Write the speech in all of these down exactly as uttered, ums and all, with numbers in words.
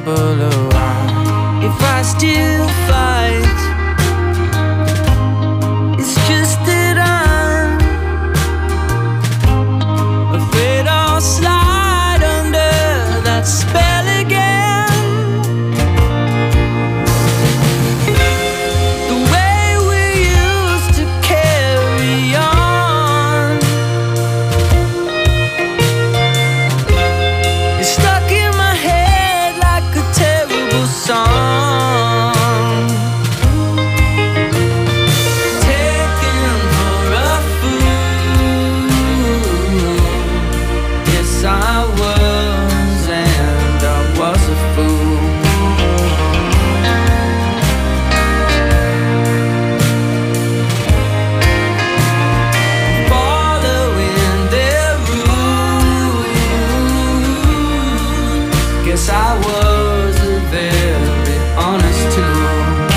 table a while. If I still fight, it's just that I'm afraid I'll slide under that spell again. The way we used to carry on is stuck in my head like a terrible song. Taken for a fool, yes I was, and I was a fool. Following their rules, guess I was a very honest tool.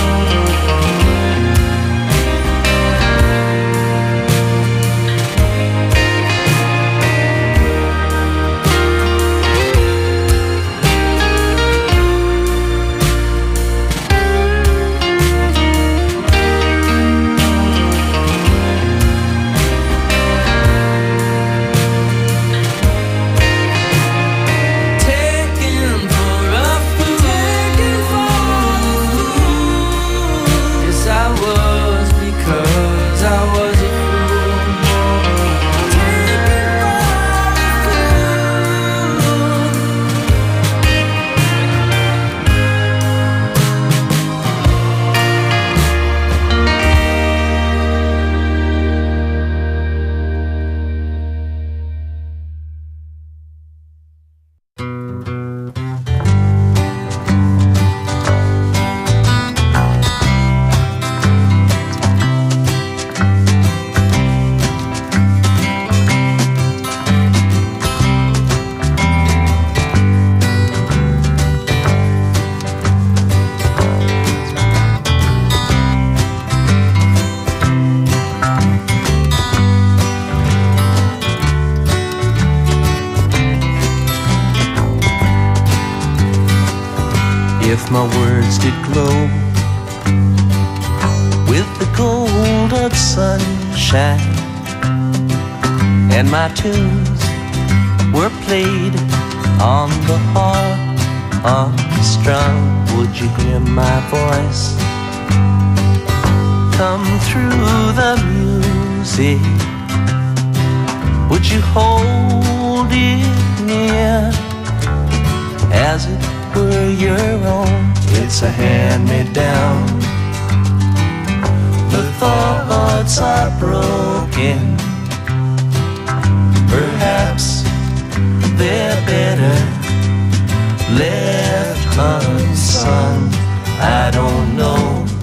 Taken for a fool, yes I was, because I was a fool. Taken for If my words did glow with the gold of sunshine, and my tunes were played on the harp unstrung, would you hear my voice come through the music? Would you hold it near as it were your own? It's a hand-me-down. The thoughts are broken. Perhaps they're better left unsung. I don't know.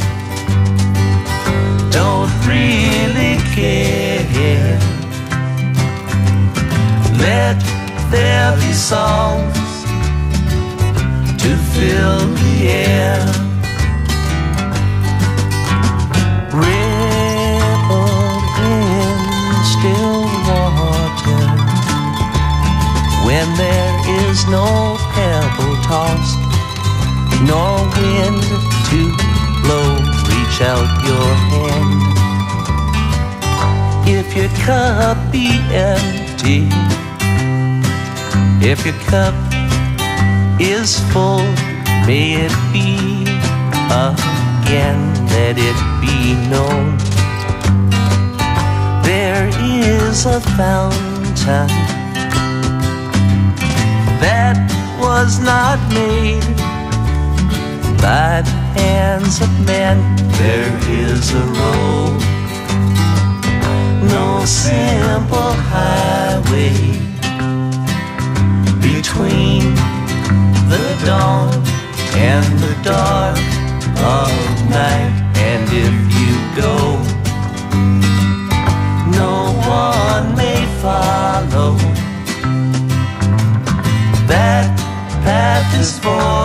Don't really care. Let there be songs to fill the air. Rippled in still water, when there is no pebble tossed, nor wind to blow, reach out your hand. If your cup be empty, if your cup is full, may it be again, let it be known. There is a fountain that was not made by the hands of men. There is a road, no simple highway between the dawn and the dark of night. And if you go, no one may follow. That path is for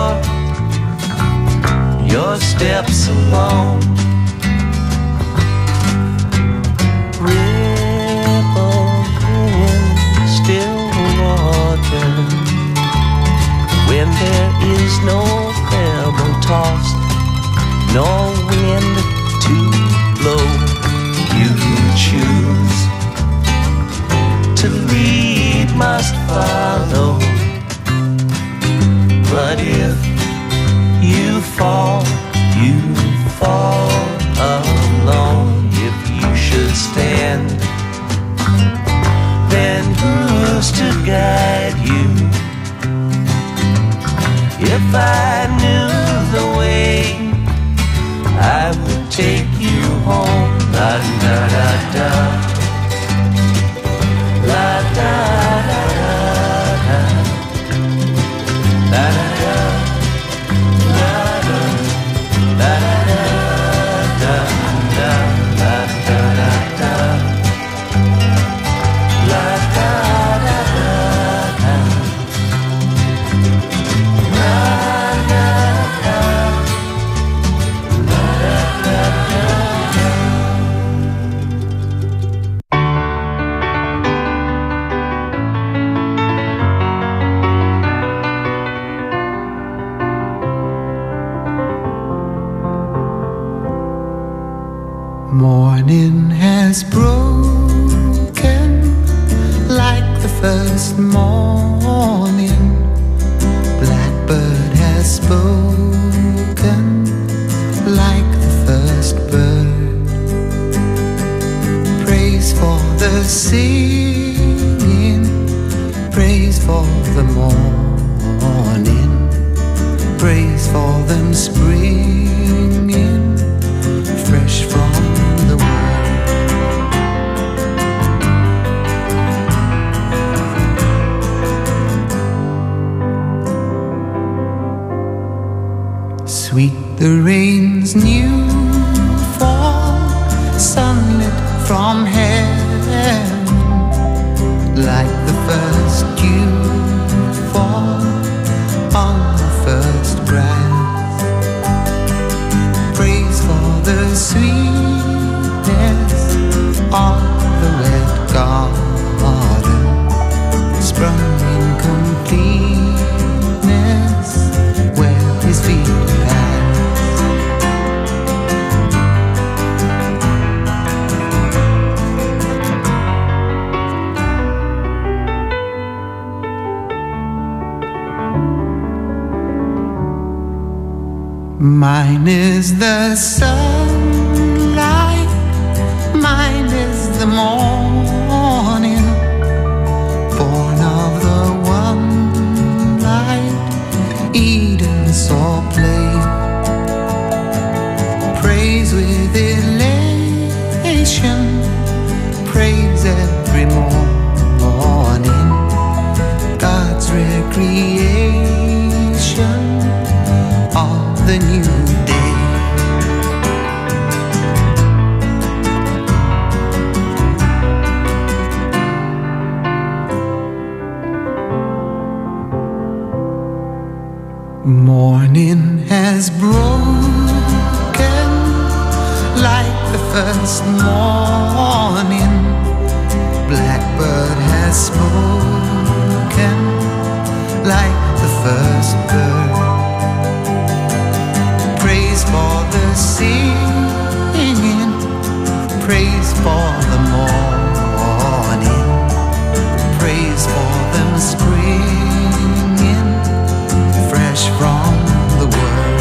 your steps alone. Ripple in still water, when there is no no wind to blow. You choose to lead, must follow. But if you fall, you fall alone. If you should stand, then who's to guide you? If I knew the way, I would take you home. La da da da, la da da da, la da da, la da la da da da da, la da da da, la da da da, la da da, la da da da. Morning has broken like the first morning. Blackbird has spoken like the first bird. Praise for the singing, praise for the morning, praise for them springing fresh from the world. Sweet the rain's new fall, sunlit from heaven, like the first dew fall on the first grass. Praise for the sweetness of the red garden, sprung in completeness where his feet pass. Mine is the sunlight, mine is the morning, born of the one light Eden saw play. Praise with elation, praise every morning, God's recreation of the new day. Morning has broken like the first morning. Blackbird has spoken like the first bird. Praise for the singing, praise for the morning, praise for them springing fresh from the world.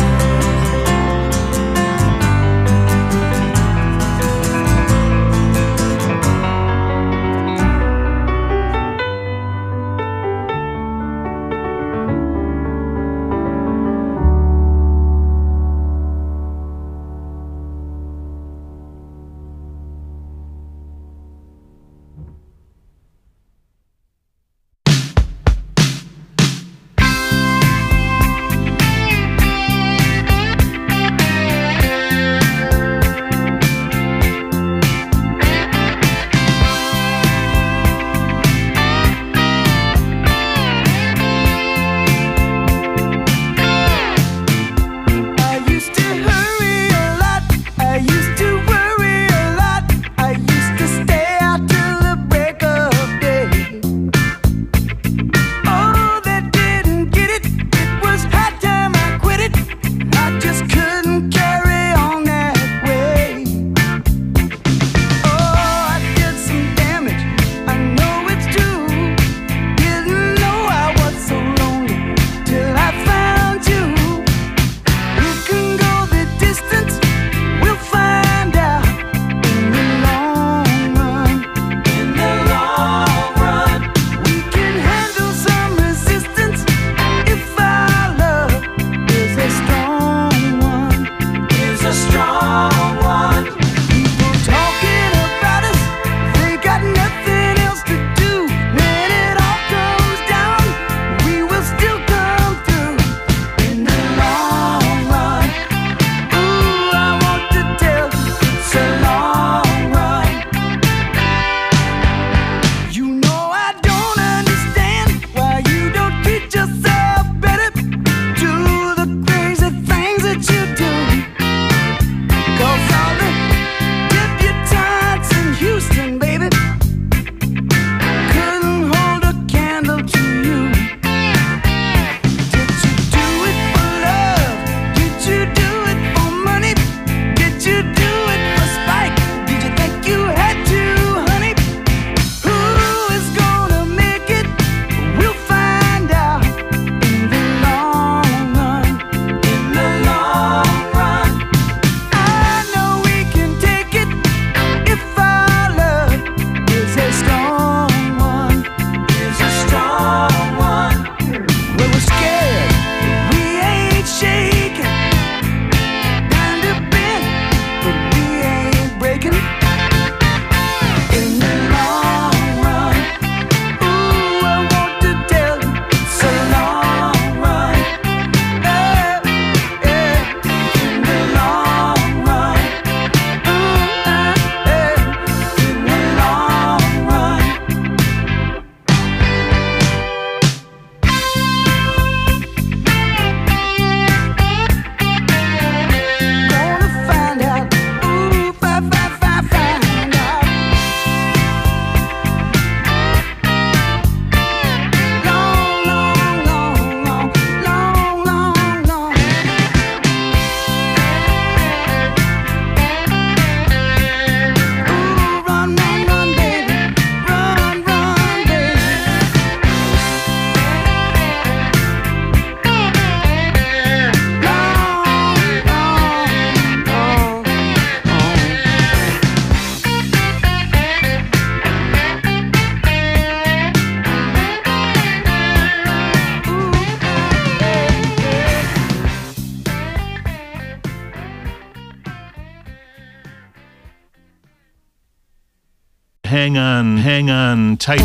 hang on, hang on tight.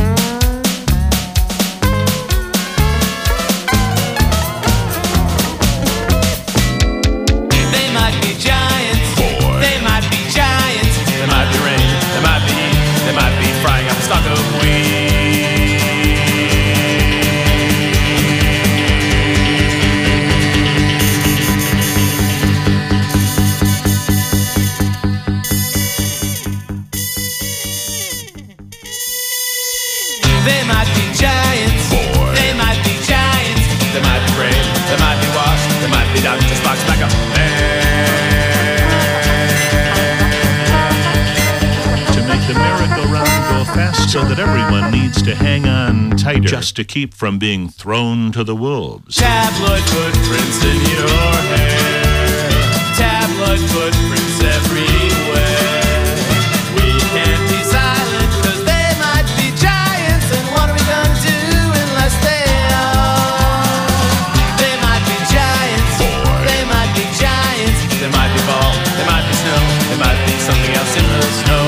So that everyone needs to hang on tighter just to keep from being thrown to the wolves. Tabloid footprints in your hair, tabloid footprints everywhere. We can't be silent cause they might be giants, and what are we gonna do unless they are? They might be giants, they might be giants, they might be ball, they might be snow, they might be something else in the snow.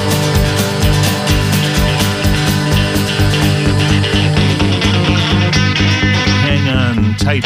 Tight.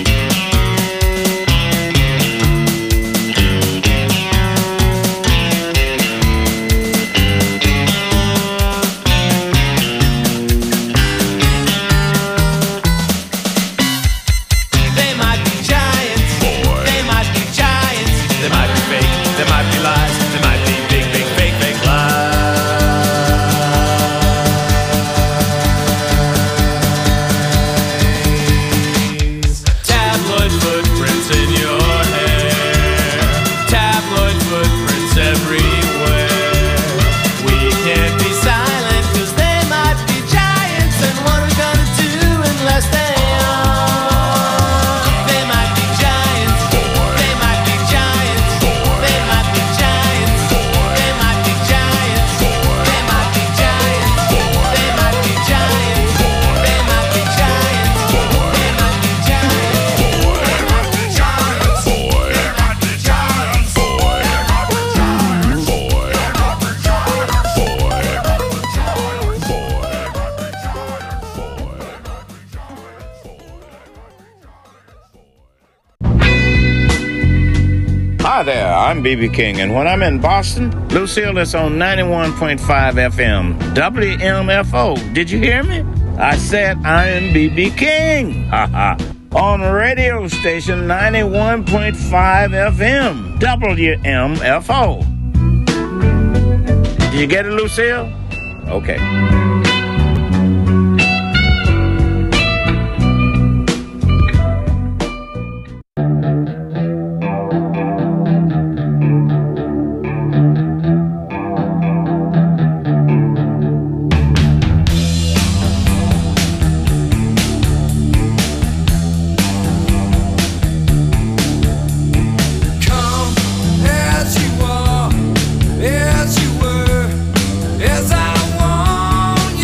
Hi there, I'm B B King, and when I'm in Boston, Lucille is on ninety-one point five F M, W M F O. Did you hear me? I said I am B B King. Ha ha. On radio station ninety-one point five F M, W M F O. Did you get it, Lucille? Okay. As you were, as I want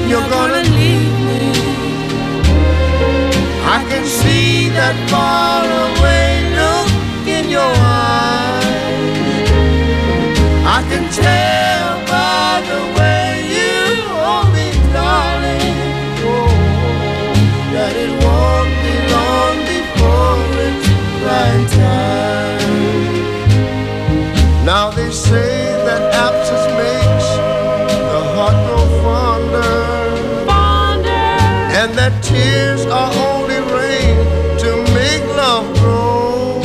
you're gonna leave me. I can see that far away look in your eyes. I can tell by the way you hold me, darling, oh, that it won't be long before it's right time. Now they say that absence makes the heart grow fonder, fonder, and that tears are only rain to make love grow.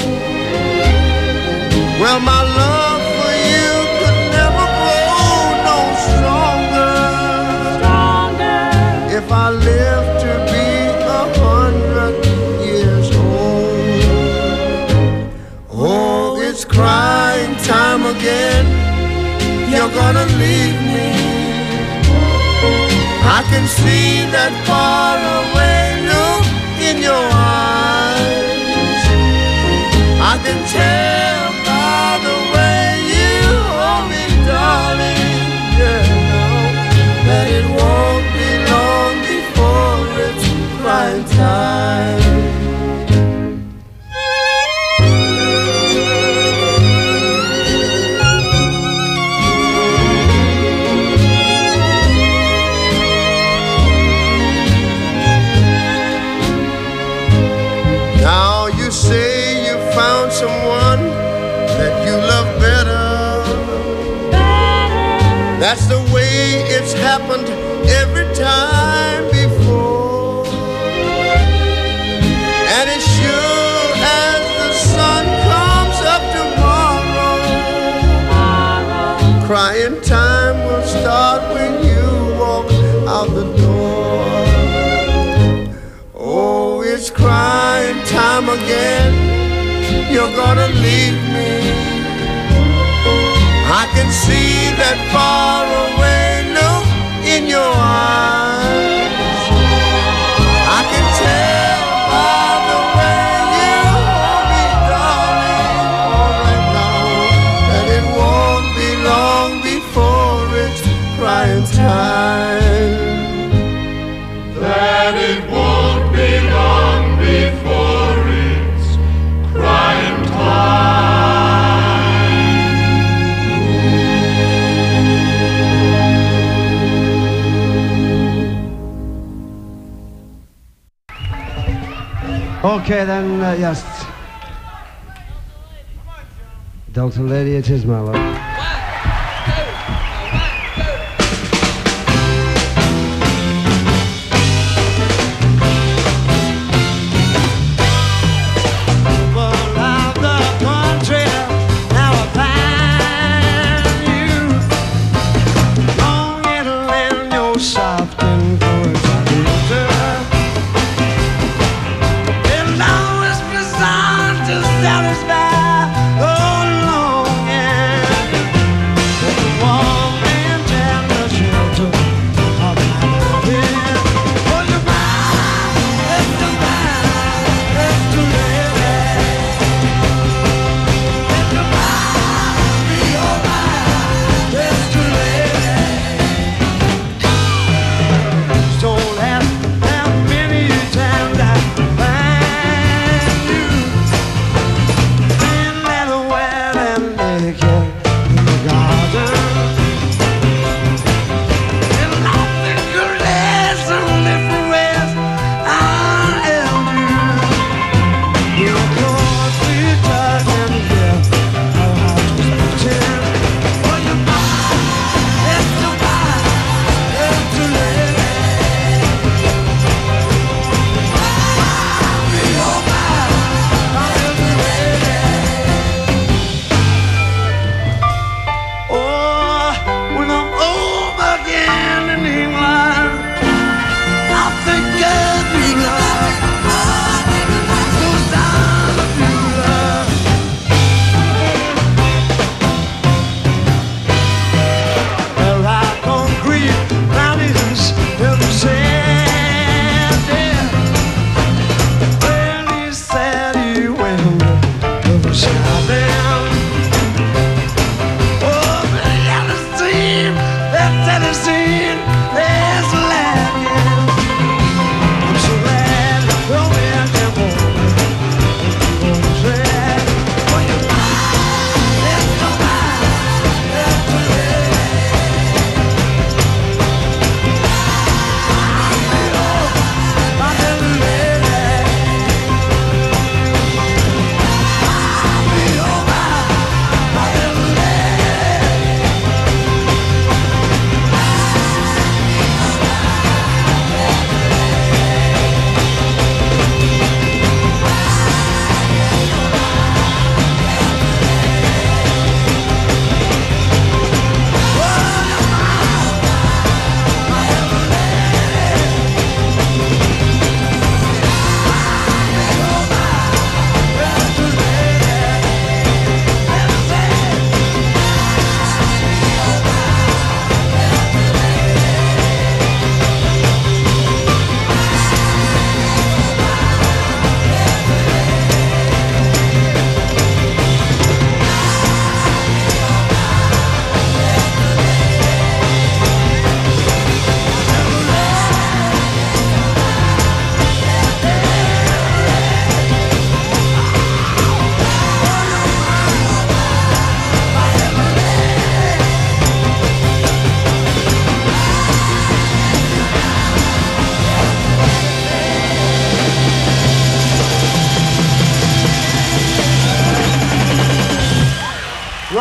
Well, my love for you could never grow no stronger, stronger, if I live to be a hundred years old. Oh, it's crying time again, you're gonna leave me. I can see that far away look in your eyes. I can tell by the way you hold me, darling, yeah, now that it won't be long before it's crying time. Someone that you love better. better. That's the way it's happened every time before. And as sure as the sun comes up tomorrow, tomorrow, crying time will start when you walk out the door. Oh, it's crying time again, you're gonna leave me. I can see that far away look in your eyes. I can tell by the way you hold me, darling, all right now, that it won't be long before it's crying time. That it won't be long before it's crying time. Okay then, uh, yes. Delta Lady, it is my love. Satisfy, oh, long and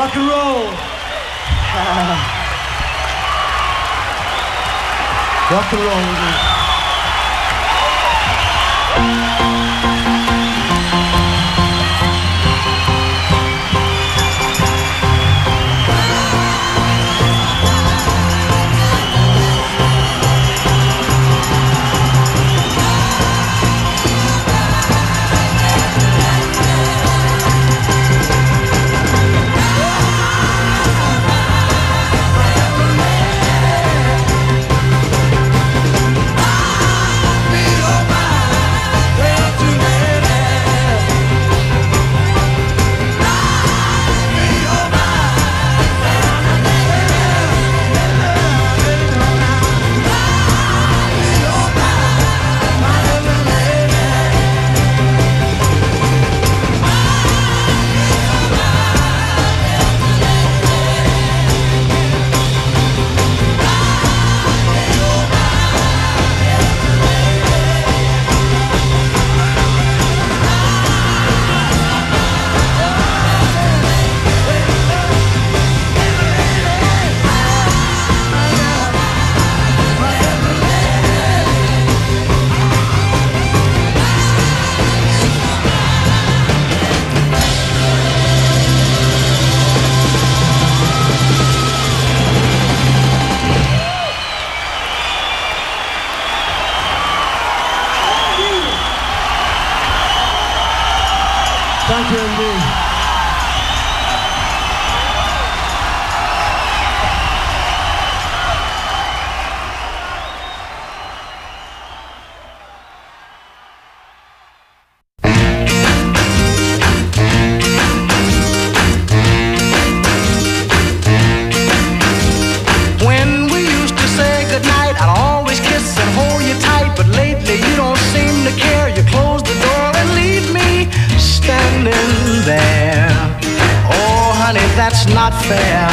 Rock and roll. Rock and roll. Thank you indeed. When we used to say goodnight, I'd always kiss and hold you tight. But lately you don't seem to care. You close the door and leave me standing there. Oh, honey, that's not fair.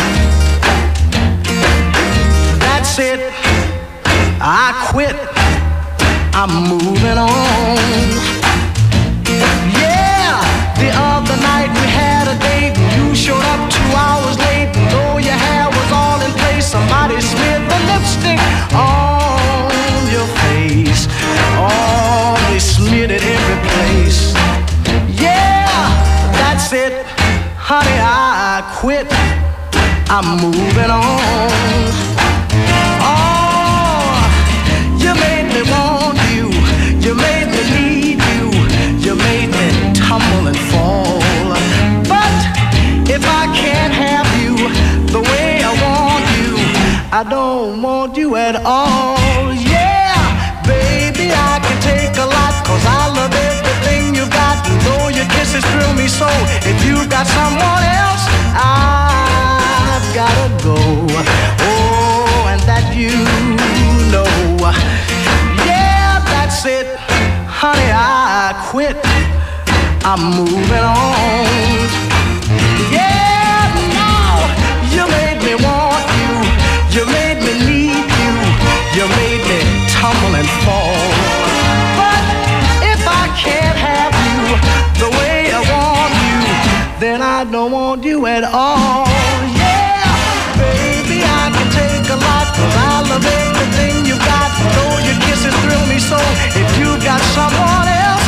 That's it. I quit. I'm moving on. Yeah, the other night we had a date and you showed up two hours late. And though your hair was all in place, somebody smeared the lipstick on your face. Oh, they smeared it every place. Yeah, that's it. Honey, I quit. I'm moving on. Oh, you made me want you. You made me need you. You made me tumble and fall. But if I can't have you the way I want you, I don't want you at all. Yeah, baby, I can take a lot, 'cause I love everything you got. And though your kisses thrill me so, if you've got someone else, I've gotta go. Oh, and that you know. Yeah, that's it. Honey, I quit. I'm moving on. Yeah, no, you made me want you. You made me need you. You made me tumble and fall. But if I can't have you the way I want you, then I don't want you at all. Yeah, baby, I can take a lot, 'cause I love everything you got. Though your kisses thrill me so, if you got someone else,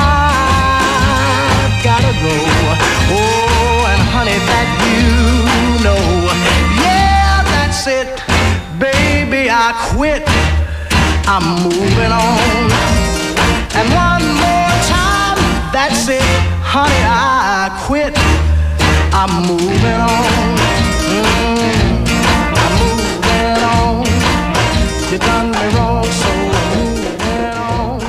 I've gotta go. Oh, and honey, that you know. Yeah, that's it. Baby, I quit. I'm moving on. And one more time, that's it. Honey, I quit. I'm moving on. Mm, I'm moving on. You done me wrong, so I'm moving on.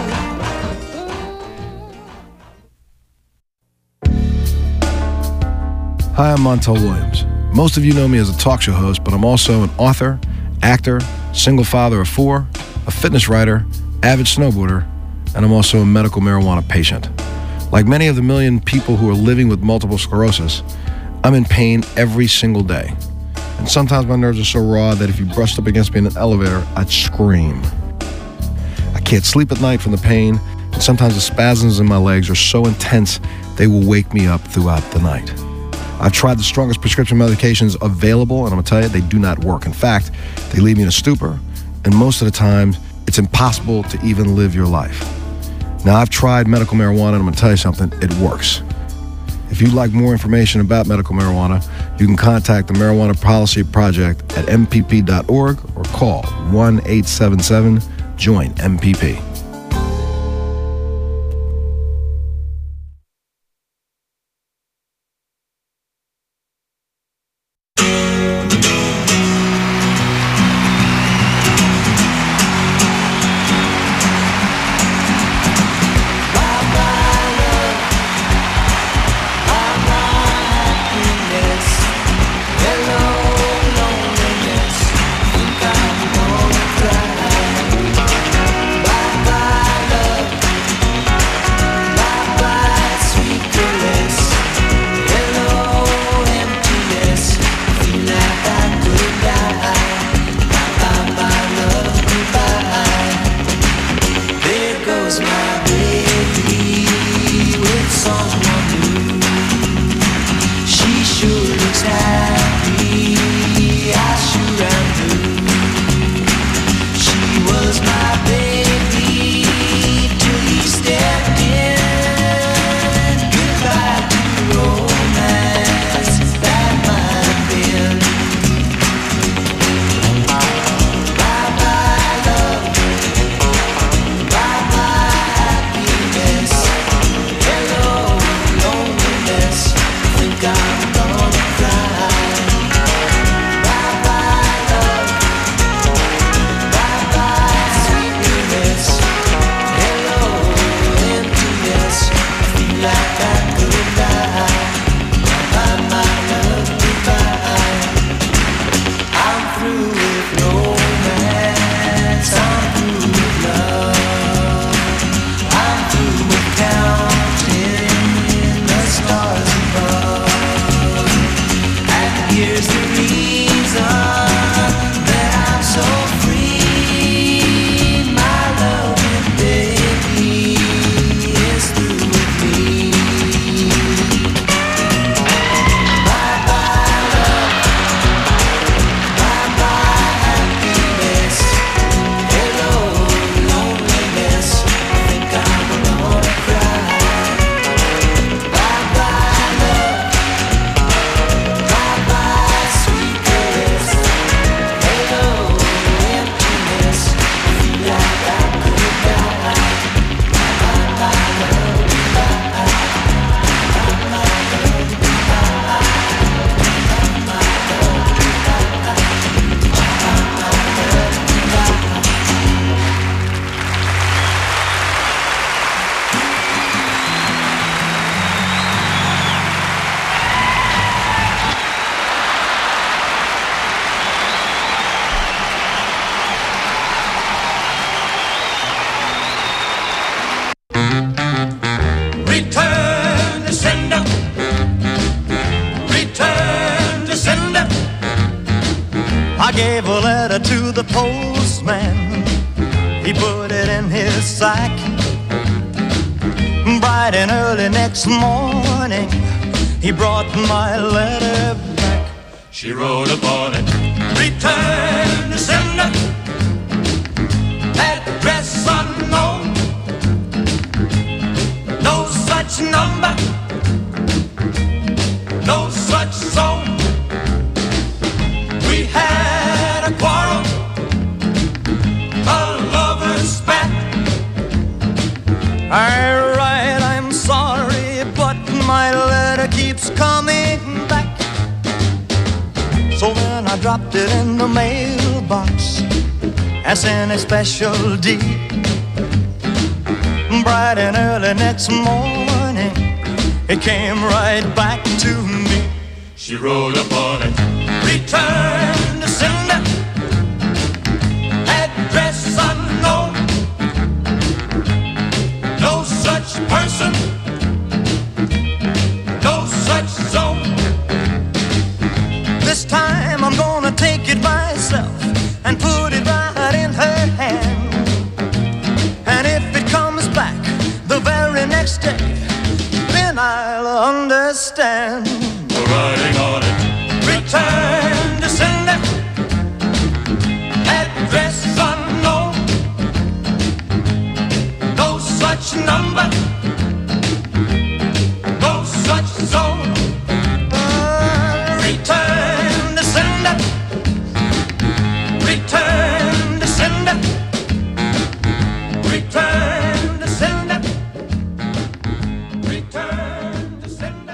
Hi, I'm Montel Williams. Most of you know me as a talk show host, but I'm also an author, actor, single father of four, a fitness writer, avid snowboarder, and I'm also a medical marijuana patient. Like many of the million people who are living with multiple sclerosis, I'm in pain every single day. And sometimes my nerves are so raw that if you brushed up against me in an elevator, I'd scream. I can't sleep at night from the pain, and sometimes the spasms in my legs are so intense they will wake me up throughout the night. I've tried the strongest prescription medications available, and I'm going to tell you, they do not work. In fact, they leave me in a stupor, and most of the time, it's impossible to even live your life. Now, I've tried medical marijuana, and I'm going to tell you something, it works. If you'd like more information about medical marijuana, you can contact the Marijuana Policy Project at m p p dot org or call one eight seven seven join M P P. I gave a letter to the postman. He put it in his sack. Bright and early next morning, he brought my letter back. She wrote upon it, return to sender, address unknown, no such number, no such zone. We had a quarrel, a lover's spat. I write, I'm sorry, but my letter keeps coming back. So then I dropped it in the mailbox as in a special deed. Bright and early next morning, it came right back to me. she wrote upon it, return to sender, address unknown, no such person, no such zone. This time I'm gonna take it myself and put it right in her hand. And if it comes back the very next day, then I'll understand. right such number, no such zone. Return to sender, return to sender, return to sender, return to sender.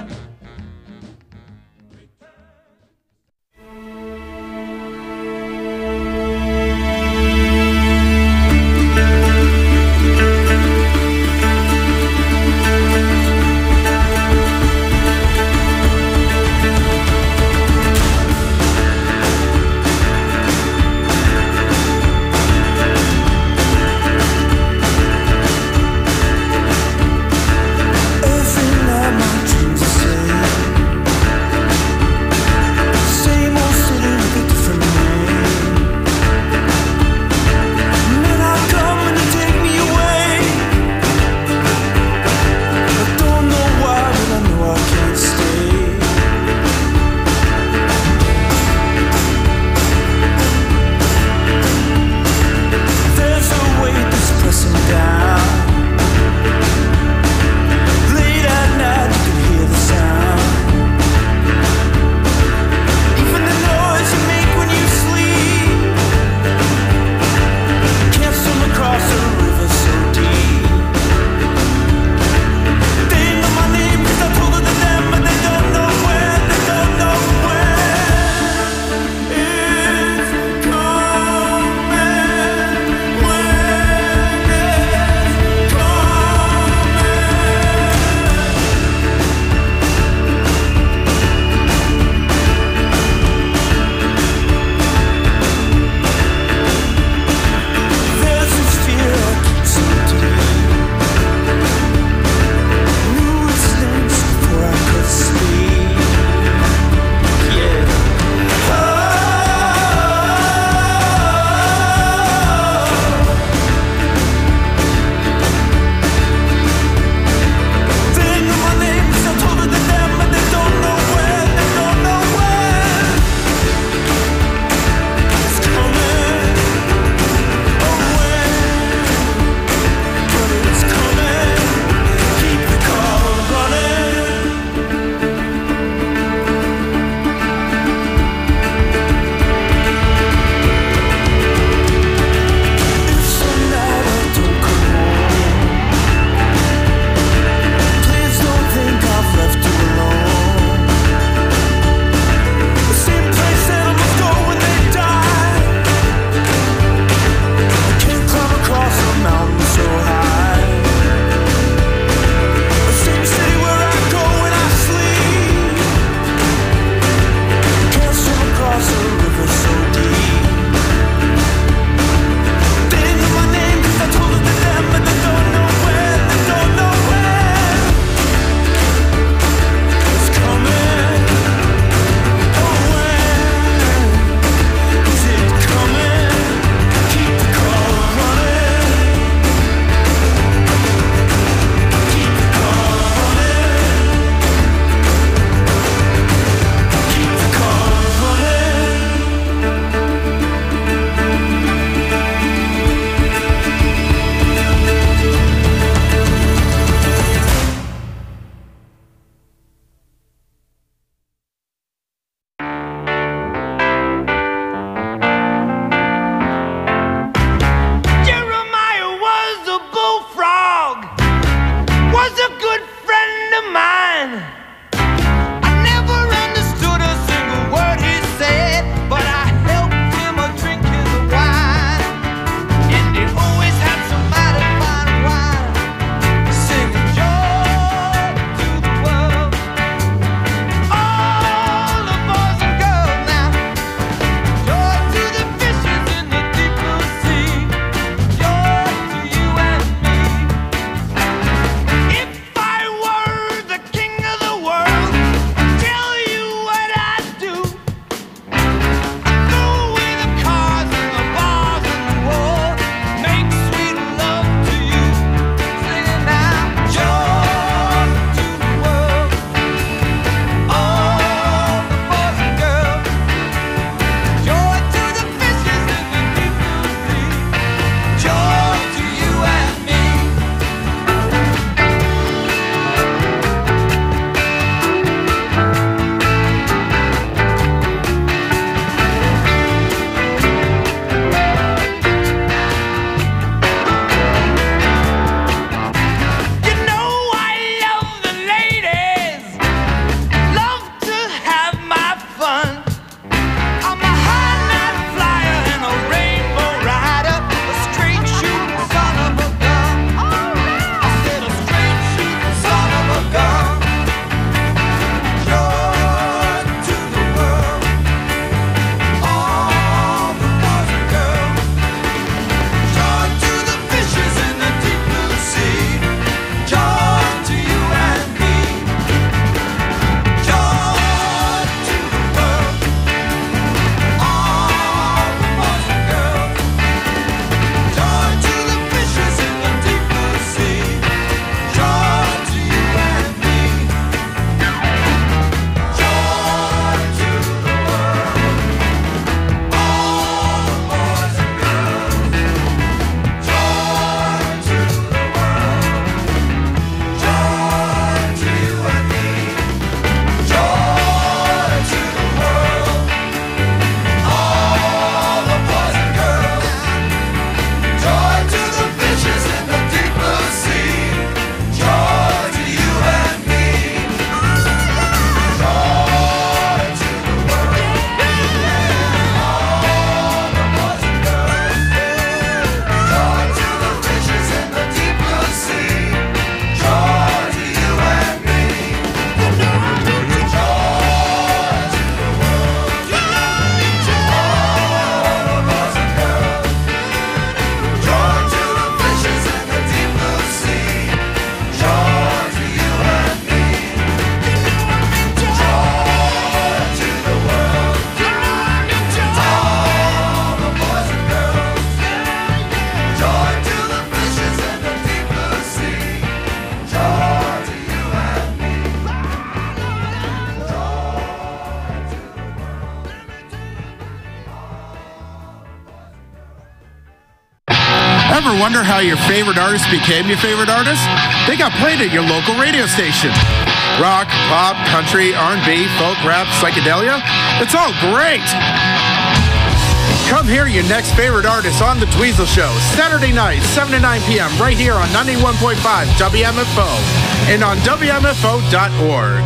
Ever wonder how your favorite artist became your favorite artist? They got played at your local radio station. Rock, pop, country, R and B, folk, rap, psychedelia. It's all great. Come hear your next favorite artist on The Dweezil Show, Saturday night, seven to nine p.m., right here on ninety-one point five W M F O and on W M F O dot org.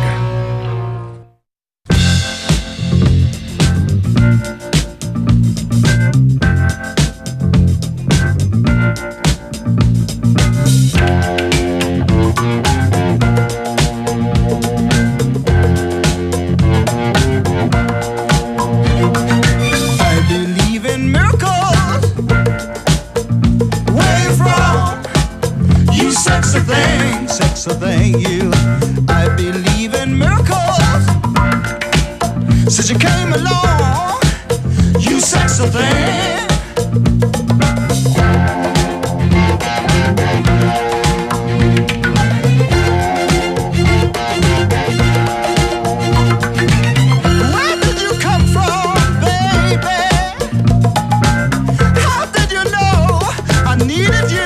So thank you. I believe in miracles. Since you came along, you sexy thing. Where did you come from, baby? How did you know I needed you?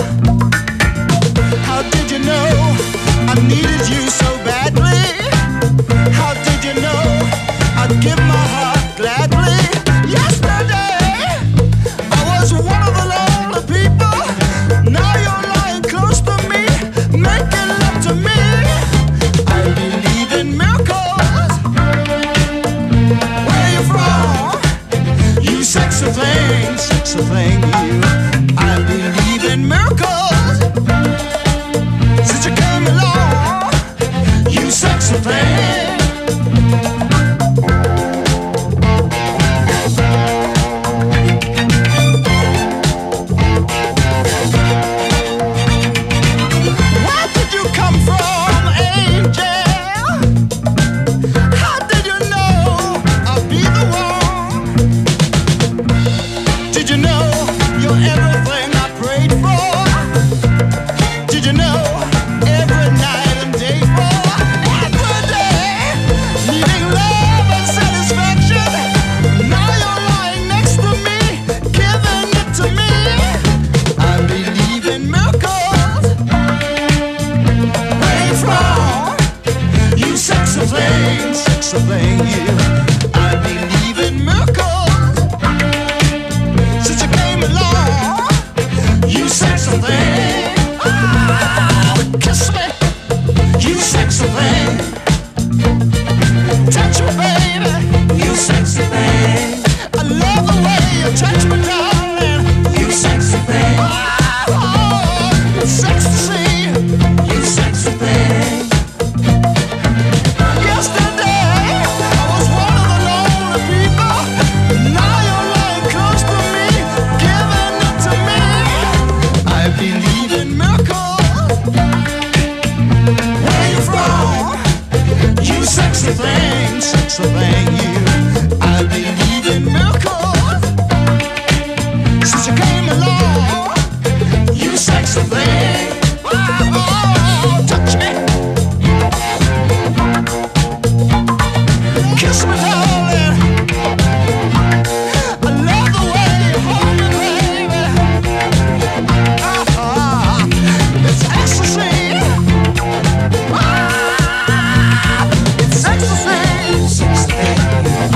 I needed you so badly. How did you know I'd give my heart gladly? Yesterday I was one of the lonely people. Now you're lying close to me, making love to me. I believe in miracles. Where you from? You sexy thing, sexy thing, you. I believe in miracles. Since you came along, you sexy thing. Where did you come from, angel? How did you know I'll be the one? Did you know you're everything I prayed for? Did you know every night and day for every day, needing love and satisfaction? Now you're lying next to me, giving it to me. I believe in miracles. Where you from? You sexy thing, sexy thing, you. I believe in miracles. Since you came along, you sexy thing. Kiss me, you sexy thing. Touch me, baby, you sexy thing. I love the way you touch me, darling, you sexy thing. Oh, it's sexy to see, you sexy thing. Yesterday I was one of the lonely people. Now you're lying close to me, giving it to me. I believe in miracles. Where you from? You sexy thing, sexy thing, you. I believe in miracles. Since you came along, you sexy thing. Oh, touch me, kiss me, darling. I love the way you hold me, baby. Oh, it's ecstasy. It's ecstasy, sexy.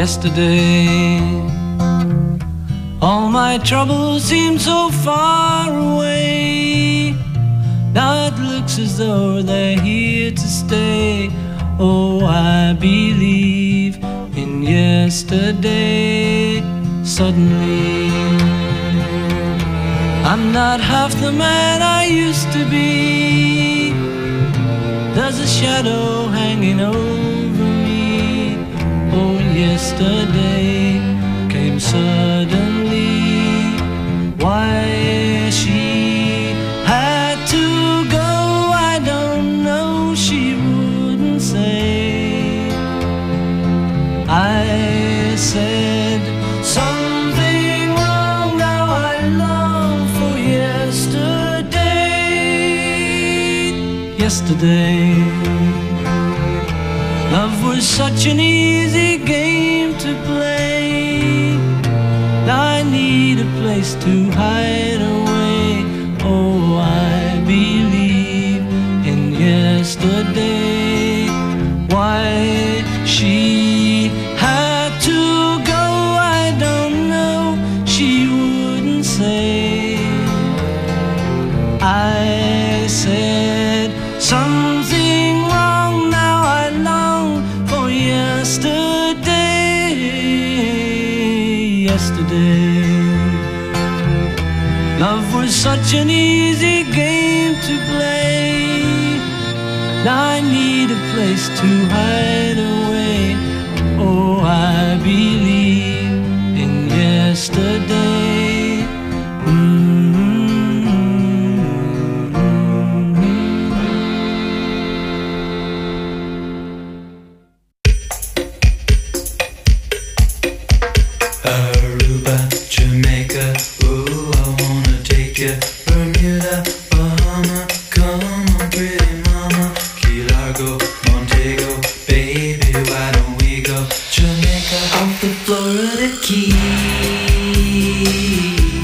yesterday. All my troubles seem so far away. Now it looks as though they're here to stay. Oh, I believe in yesterday. Suddenly, I'm not half the man I used to be. There's a shadow hanging over me. Oh, yesterday came suddenly. Why she had to go, I don't know, she wouldn't say. I said something wrong, now I long for yesterday. Yesterday, love was such an easy game to play. Now I need a place to hide away. Oh, I believe in yesterday. Why she had to go, I don't know, she wouldn't say. I said something wrong, now I long for yesterday. Yesterday, love was such an easy game to play. Now I need a place to hide away. Oh, I believe in yesterday. Mm-hmm. Aruba, Jamaica, ooh, I wanna take you. Bermuda, Bahama, come on, pretty mama. Key Largo, Montego, baby, why don't we go? Jamaica, off the Florida Keys.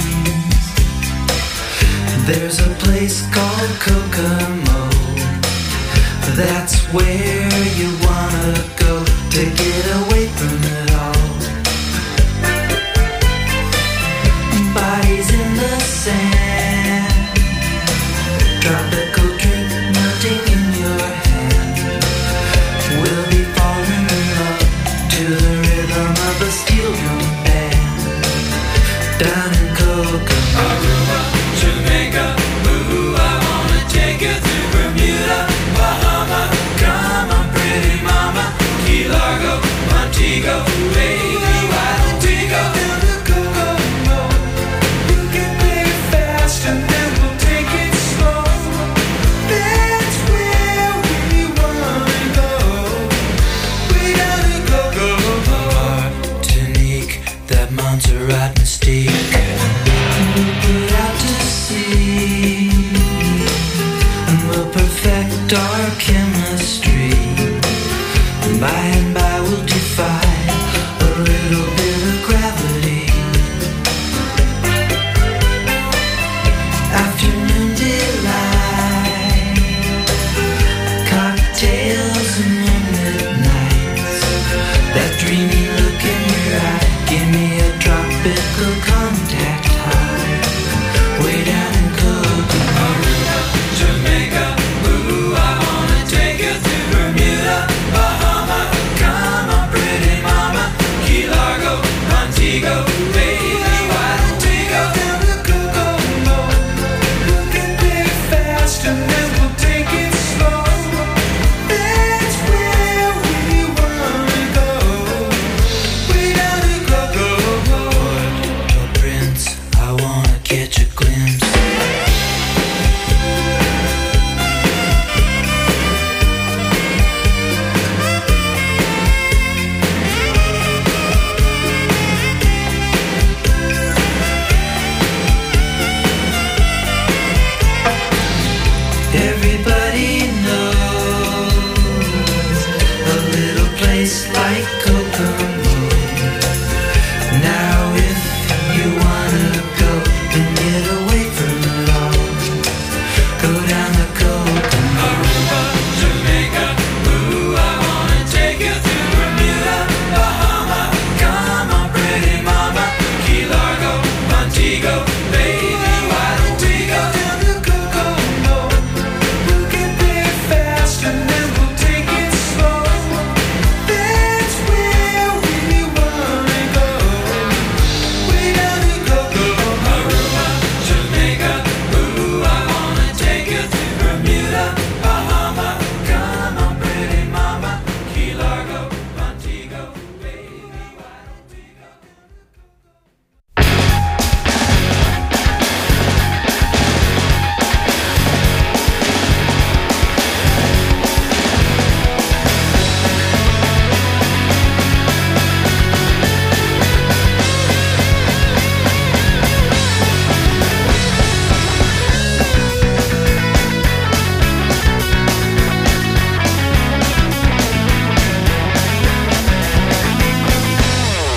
There's a place called Kokomo. That's where you wanna go to get away from it all. Bodies in the sand, tropical drink melting in your hand. We'll be falling in love to the rhythm of a steel drum band. Down in Kokomo, Aruba, Jamaica, ooh, I wanna take you to Bermuda, Bahama, come on, pretty mama. Key Largo, Montego, baby, why don't we go down to Kokomo? You can play fast and then we'll take it slow. That's where we wanna go. We gotta go, go, go. Martinique, that Montserrat mystique. We'll put out to sea and we'll perfect our chemistry. And by and by we'll defy a little bit of gravity. Afternoon delight, cocktails and moonlit nights. That dreamy look in your eye, give me a tropical contact high. Way down in Kokomo, Jamaica, ooh, I wanna take you to Bermuda, Bahama, come on, pretty mama. Key Largo, Montego, baby, why don't we go down to Kokomo? You can play fast and then we'll take it slow. That's where we wanna go. We gotta go, go, go. Port-au-Prince, I wanna catch a glimpse.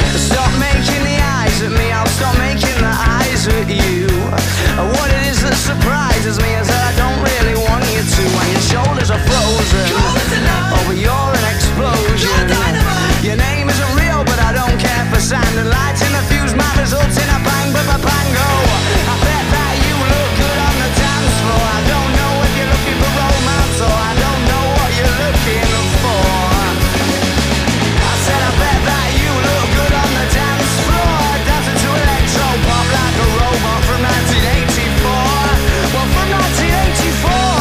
Stop making the eyes at me, I'll stop making the eyes at you. What it is that surprises me is that I don't really want you to. When your shoulders are frozen, oh but you're an explosion. Your name isn't real but I don't care for sand and lights in the fuse, my results in a bang, ba ba bango. I bet that you look good on the dance floor. I don't know if you're looking for romance or I don't know what you're looking for. I said I bet that you look good on the dance floor, dancing to electro pop like a robot from nineteen eighty-four. Well, from nineteen eighty-four.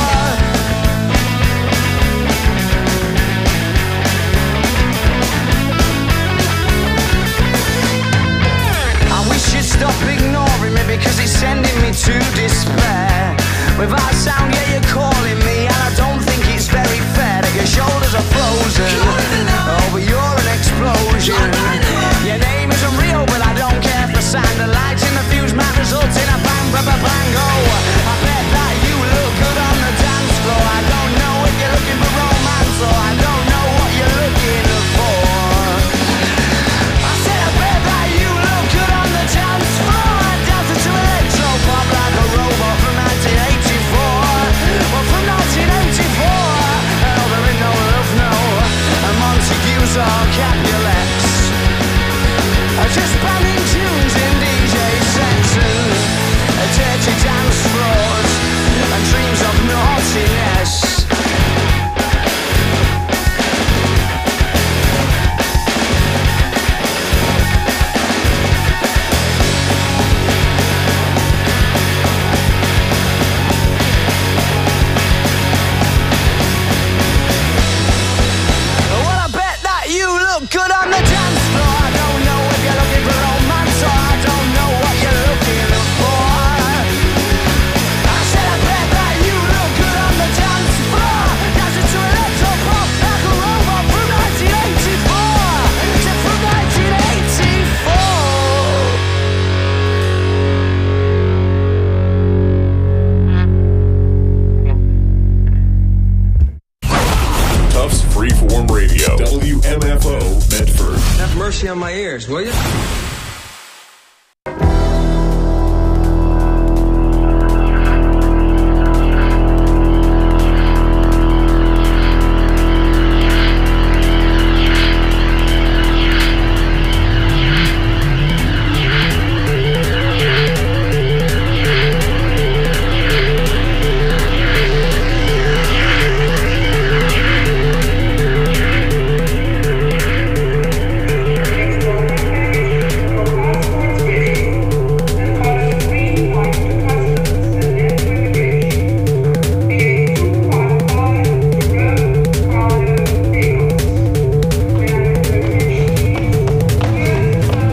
I wish you'd stop ignoring me because it's sending me to despair. Without sound, yeah, you're calling me, and I don't think it's very fair that your shoulders are frozen. Oh, but you're an explosion. Your name isn't real, but I don't care for sound. The lights in the fuse might result in a bang, ba ba bango. I bet that you look good on the dance floor. I don't know if you're looking for romance or I don't know what you're looking for. I said I bet that you look good on the dance floor, dancing to electro pop like a robot from nineteen eighty-four. Well, from nineteen eighty-four. Oh, there ain't no love, no. And Montagues or Capulets. Just banning tunes in D J sets and dirty dance floors and dreams of naughtiness. Well, I bet that you look good on the dance floor. I don't know if you're looking for romance or I don't know what you're looking for. I said I bet that you look good on the dance floor, dancing to electro pop like a robot from nineteen eighty-four. Yeah, from nineteen eighty-four. Tufts Freeform Radio, W M F O, Medford. Have mercy on my ears, will you?